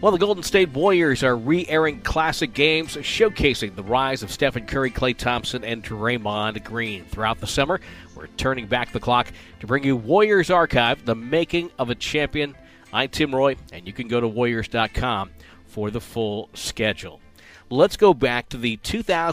Well, the Golden State Warriors are re-airing classic games showcasing the rise of Stephen Curry, Klay Thompson, and Draymond Green. Throughout the summer, we're turning back the clock to bring you Warriors Archive, the making of a champion. I'm Tim Roye, and you can go to Warriors.com for the full schedule. Let's go back to the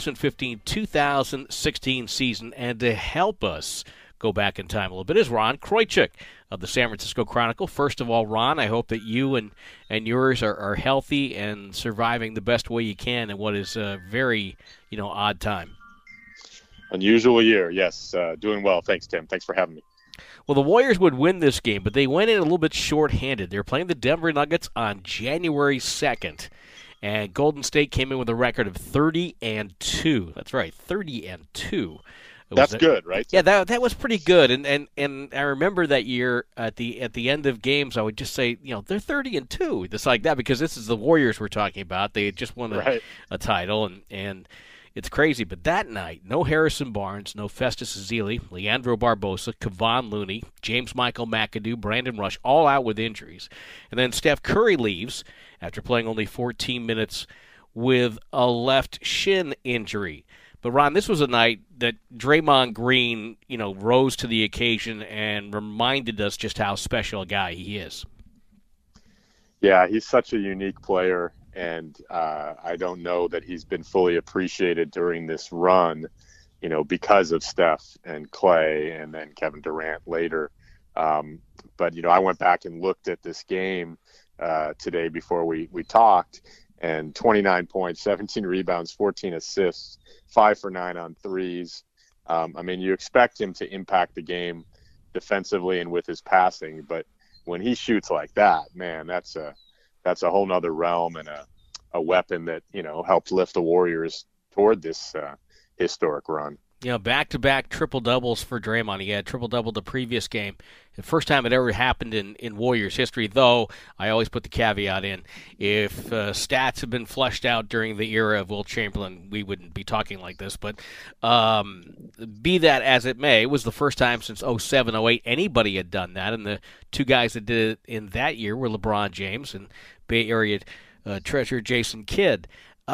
2015-2016 season, and to help us go back in time a little bit is Ron Kroichick of the San Francisco Chronicle. First of all, Ron, I hope that you and yours are healthy and surviving the best way you can in what is a very, odd time. Unusual year, yes. Doing well. Thanks, Tim. Thanks for having me. Well, the Warriors would win this game, but they went in a little bit short-handed. They were playing the Denver Nuggets on January 2nd, and Golden State came in with a record of 30-2. That's right, 30-2. That's good, right? Yeah, that was pretty good. And I remember that year at the end of games, I would just say, they're 30-2, just like that, because this is the Warriors we're talking about. They had just won a title, and it's crazy. But that night, no Harrison Barnes, no Festus Ezeli, Leandro Barbosa, Kevon Looney, James Michael McAdoo, Brandon Rush, all out with injuries. And then Steph Curry leaves after playing only 14 minutes with a left shin injury. But, Ron, this was a night that Draymond Green, rose to the occasion and reminded us just how special a guy he is. Yeah, he's such a unique player, and I don't know that he's been fully appreciated during this run, because of Steph and Klay and then Kevin Durant later. But, I went back and looked at this game today before we talked, and 29 points, 17 rebounds, 14 assists, 5 for 9 on threes. You expect him to impact the game defensively and with his passing, but when he shoots like that, man, that's a whole nother realm and a weapon that, helped lift the Warriors toward this historic run. Back-to-back triple-doubles for Draymond. He had triple-double the previous game. The first time it ever happened in Warriors history, though I always put the caveat in. If stats had been fleshed out during the era of Wilt Chamberlain, we wouldn't be talking like this. But be that as it may, it was the first time since 07-08 anybody had done that. And the two guys that did it in that year were LeBron James and Bay Area treasure Jason Kidd.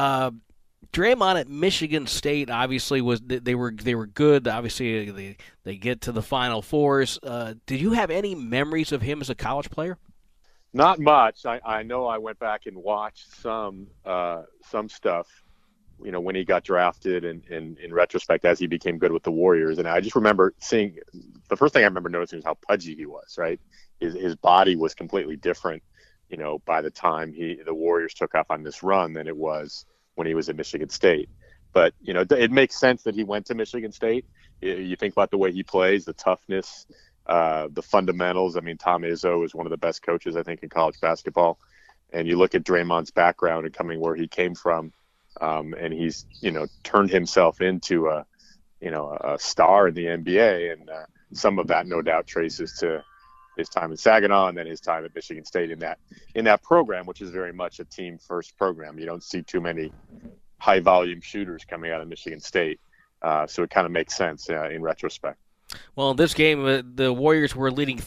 Draymond at Michigan State obviously they were good. Obviously, they get to the Final Fours. Did you have any memories of him as a college player? Not much. I know I went back and watched some stuff, when he got drafted and in retrospect as he became good with the Warriors. And I just remember seeing the first thing I remember noticing was how pudgy he was. Right, his body was completely different, by the time the Warriors took off on this run than it was when he was at Michigan State. But, it makes sense that he went to Michigan State. You think about the way he plays, the toughness, the fundamentals. Tom Izzo is one of the best coaches, I think, in college basketball. And you look at Draymond's background and coming where he came from, and he's, turned himself into a star in the NBA. And some of that, no doubt, traces to his time in Saginaw and then his time at Michigan State in that program, which is very much a team-first program. You don't see too many high-volume shooters coming out of Michigan State, so it kind of makes sense in retrospect. Well, in this game, the Warriors were leading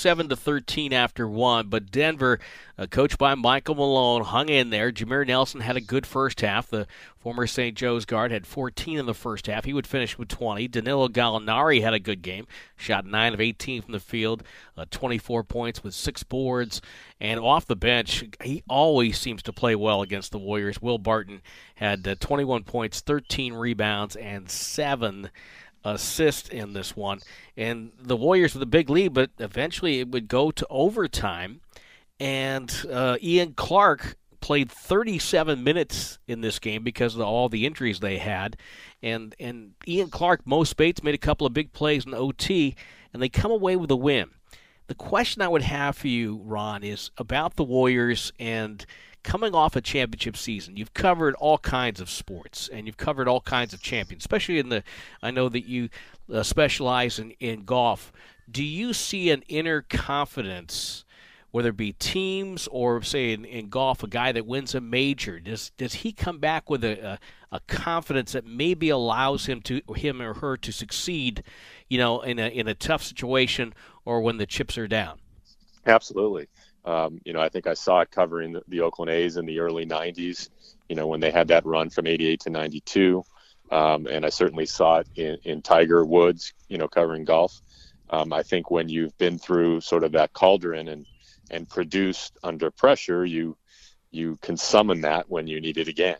37-13 after one, but Denver, coached by Michael Malone, hung in there. Jameer Nelson had a good first half. The former St. Joe's guard had 14 in the first half. He would finish with 20. Danilo Gallinari had a good game, shot 9 of 18 from the field, 24 points with 6 boards. And off the bench, he always seems to play well against the Warriors. Will Barton had 21 points, 13 rebounds, and 7 assist in this one. And the Warriors with a big lead, but eventually it would go to overtime. And Ian Clark played 37 minutes in this game because of all the injuries they had. And Ian Clark, Mo Spates made a couple of big plays in OT, and they come away with a win. The question I would have for you, Ron, is about the Warriors and coming off a championship season. You've covered all kinds of sports, and you've covered all kinds of champions, especially I know that you specialize in golf. Do you see an inner confidence, whether it be teams or, say, in golf, a guy that wins a major? Does he come back with a confidence that maybe allows him or her to succeed, in a tough situation or when the chips are down? Absolutely. I think I saw it covering the Oakland A's in the early 90s, when they had that run from 88 to 92. And I certainly saw it in Tiger Woods, covering golf. I think when you've been through sort of that cauldron and produced under pressure, you can summon that when you need it again.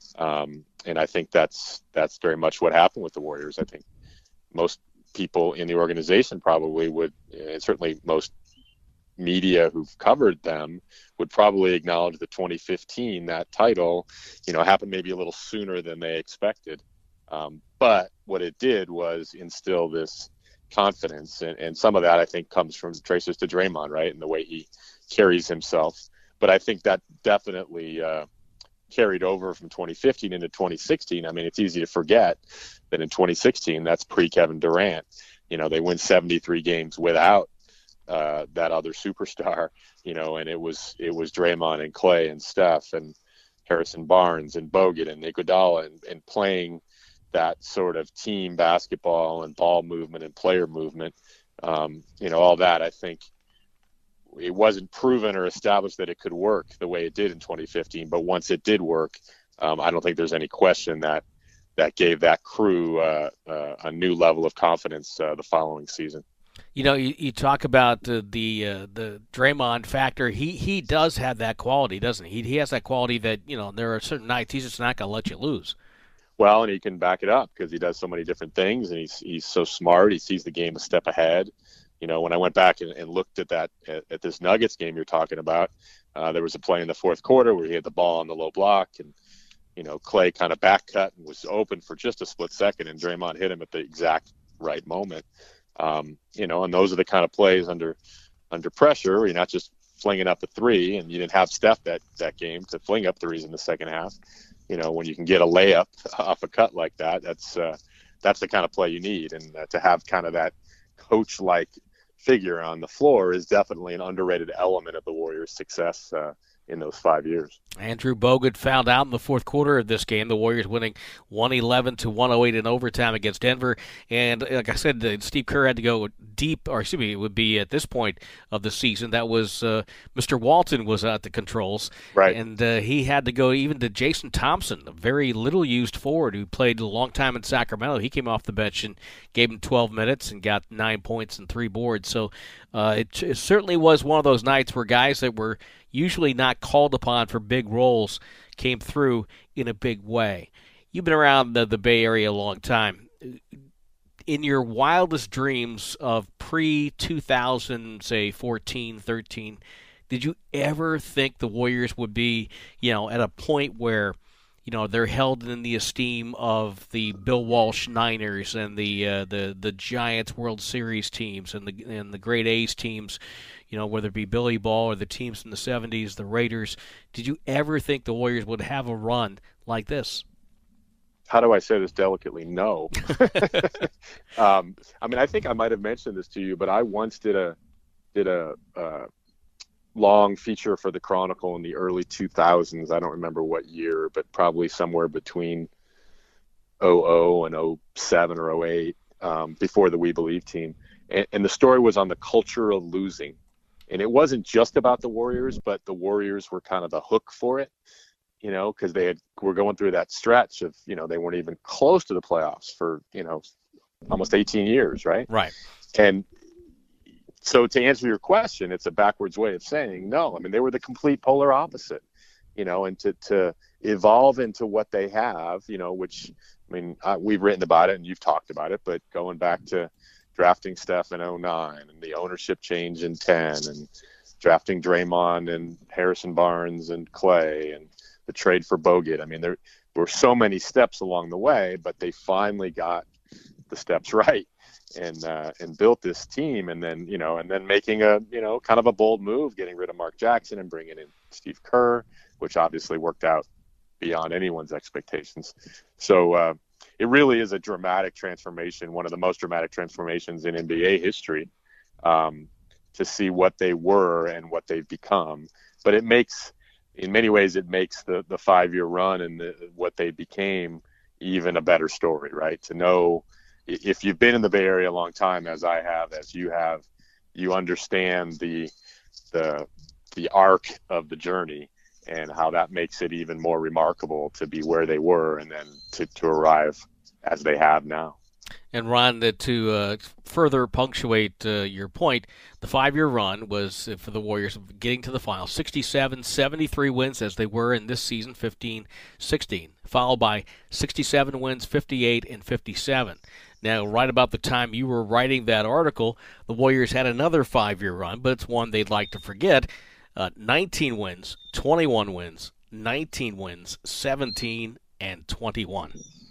And I think that's very much what happened with the Warriors. I think most people in the organization probably would, and certainly most media who've covered them would probably acknowledge the 2015, that title, happened maybe a little sooner than they expected. But what it did was instill this confidence, and some of that I think traces to Draymond, right, and the way he carries himself. But I think that definitely carried over from 2015 into 2016. I mean, it's easy to forget that in 2016, that's pre-Kevin Durant. They win 73 games without that other superstar, and it was Draymond and Clay and Steph and Harrison Barnes and Bogut and Iguodala and playing that sort of team basketball and ball movement and player movement, all that. I think it wasn't proven or established that it could work the way it did in 2015. But once it did work, I don't think there's any question that gave that crew a new level of confidence the following season. You talk about the Draymond factor. He does have that quality, doesn't he? He has that quality that, there are certain nights he's just not going to let you lose. Well, and he can back it up because he does so many different things, and he's so smart. He sees the game a step ahead. When I went back and looked at this Nuggets game you're talking about, there was a play in the fourth quarter where he had the ball on the low block, and Clay kind of back cut and was open for just a split second, and Draymond hit him at the exact right moment. And those are the kind of plays under pressure where you're not just flinging up a three, and you didn't have Steph that game to fling up threes in the second half. When you can get a layup off a cut like that, that's the kind of play you need. And to have kind of that coach-like figure on the floor is definitely an underrated element of the Warriors' success in those 5 years. Andrew Bogut fouled out in the fourth quarter of this game. The Warriors winning 111 to 108 in overtime against Denver. And like I said, Steve Kerr had to go deep, or excuse me, it would be at this point of the season. That was Mr. Walton was at the controls. Right. And he had to go even to Jason Thompson, a very little used forward who played a long time in Sacramento. He came off the bench and gave him 12 minutes and got 9 points and 3 boards. So it certainly was one of those nights where guys that were usually not called upon for big roles came through in a big way. You've been around the Bay Area a long time. In your wildest dreams of pre-2000, say 14, 13, did you ever think the Warriors would be, at a point where, they're held in the esteem of the Bill Walsh Niners and the Giants World Series teams and the great A's teams, whether it be Billy Ball or the teams in the 70s, the Raiders? Did you ever think the Warriors would have a run like this? How do I say this delicately? No. I think I might have mentioned this to you, but I once did a long feature for the Chronicle in the early 2000s. I don't remember what year, but probably somewhere between 00 and 07 or 08, before the We Believe team. And the story was on the culture of losing. And it wasn't just about the Warriors, but the Warriors were kind of the hook for it, because they were going through that stretch of, they weren't even close to the playoffs for, almost 18 years, right? Right. And so to answer your question, it's a backwards way of saying no. I mean, they were the complete polar opposite, and to evolve into what they have, which, we've written about it and you've talked about it, but going back to drafting Steph in 09 and the ownership change in 10 and drafting Draymond and Harrison Barnes and Clay and the trade for Bogut. There were so many steps along the way, but they finally got the steps right and built this team, and then making a kind of a bold move, getting rid of Mark Jackson and bringing in Steve Kerr, which obviously worked out beyond anyone's expectations. So it really is a dramatic transformation, one of the most dramatic transformations in NBA history, to see what they were and what they've become. But in many ways, it makes the 5-year run and what they became even a better story, right? To know, if you've been in the Bay Area a long time, as I have, as you have, you understand the the arc of the journey, and how that makes it even more remarkable to be where they were and then to arrive as they have now. And Ron, to further punctuate your point, the 5-year run was for the Warriors getting to the final 67, 73 wins as they were in this season, 15-16, followed by 67 wins, 58, and 57. Now, right about the time you were writing that article, the Warriors had another 5-year run, but it's one they'd like to forget. 19 wins, 21 wins, 19 wins, 17, and 21.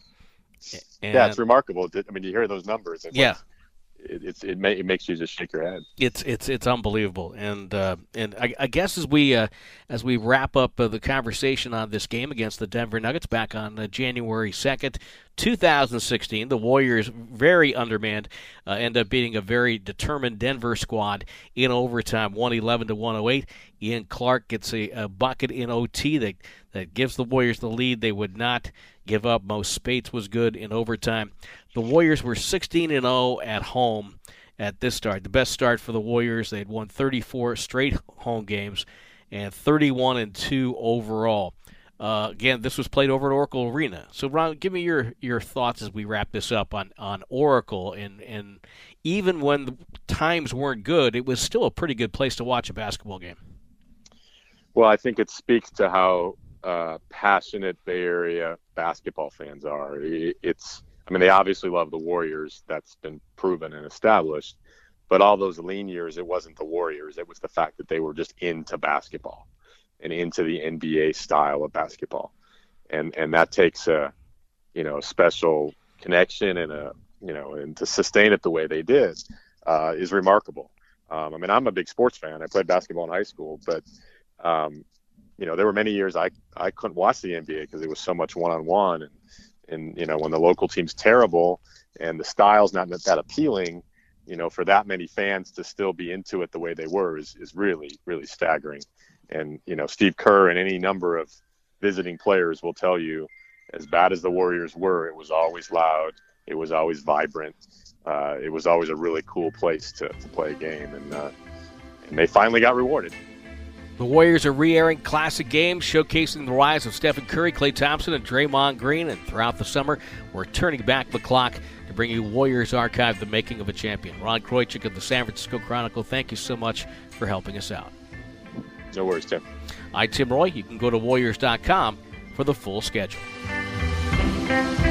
And yeah, it's remarkable. I mean, you hear those numbers. Yeah. It makes you just shake your head. It's unbelievable, and I guess as we wrap up the conversation on this game against the Denver Nuggets back on January 2nd, 2016, the Warriors, very undermanned, end up beating a very determined Denver squad in overtime, 111-108. Ian Clark gets a bucket in OT that gives the Warriors the lead. They would not give up. Mo Spates was good in overtime. The Warriors were 16-0 at home at this start. The best start for the Warriors. They had won 34 straight home games and 31-2 overall. Again, this was played over at Oracle Arena. So, Ron, give me your thoughts as we wrap this up on Oracle. And even when the times weren't good, it was still a pretty good place to watch a basketball game. Well, I think it speaks to how passionate Bay Area basketball fans are. They obviously love the Warriors. That's been proven and established. But all those lean years, it wasn't the Warriors. It was the fact that they were just into basketball and into the NBA style of basketball. And that takes a special connection and to sustain it the way they did is remarkable. I'm a big sports fan. I played basketball in high school, but there were many years I couldn't watch the NBA because it was so much one-on-one, and when the local team's terrible and the style's not that appealing, for that many fans to still be into it the way they were is really, really staggering. And Steve Kerr and any number of visiting players will tell you, as bad as the Warriors were, it was always loud, it was always vibrant, it was always a really cool place to play a game, and they finally got rewarded. The Warriors are re-airing classic games, showcasing the rise of Stephen Curry, Klay Thompson, and Draymond Green. And throughout the summer, we're turning back the clock to bring you Warriors Archive, the making of a champion. Ron Kroichick of the San Francisco Chronicle, thank you so much for helping us out. No worries, Tim. I'm Tim Roye. You can go to Warriors.com for the full schedule.